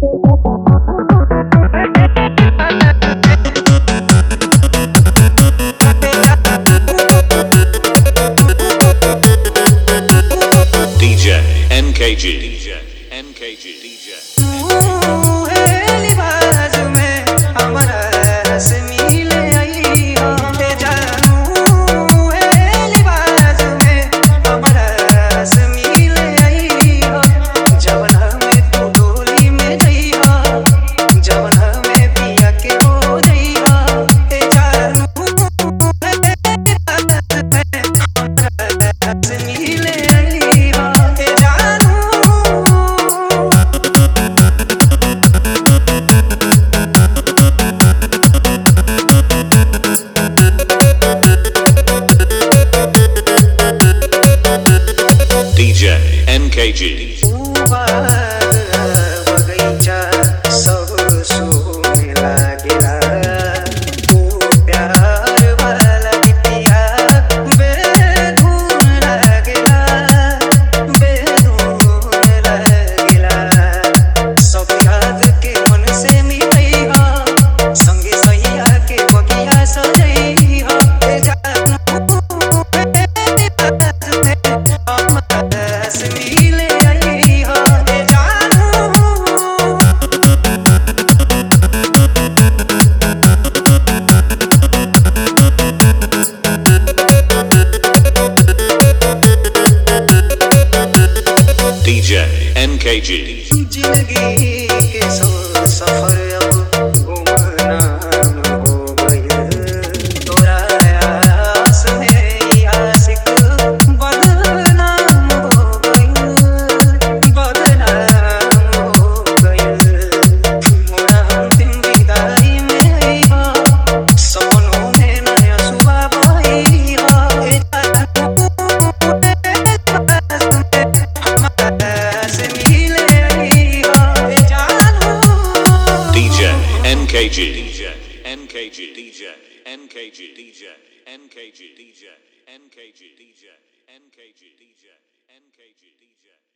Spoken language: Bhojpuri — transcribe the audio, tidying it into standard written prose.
NKG DJ NKG NKG जिंदगी के सफर अब गुमनाम हो गए तोरा आस में आशिक बदनाम हो गए मोरा अंतिम विदाई में सपनों में नया सुबह बही NKG DJ NKG DJ NKG DJ NKG DJ NKG DJ NKG DJ